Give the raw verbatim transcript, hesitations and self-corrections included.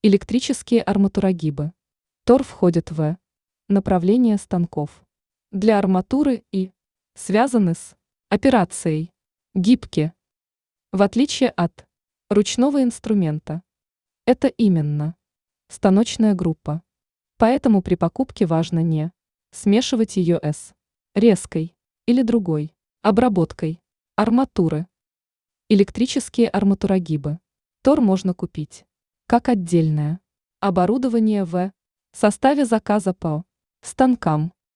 Электрические арматурогибы. Тор входит в направление станков для арматуры и связаны с операцией гибки. В отличие от ручного инструмента, это именно станочная группа. Поэтому при покупке важно не смешивать ее с резкой или другой обработкой арматуры. Электрические арматурогибы. Тор можно купить как отдельное оборудование в составе заказа по станкам.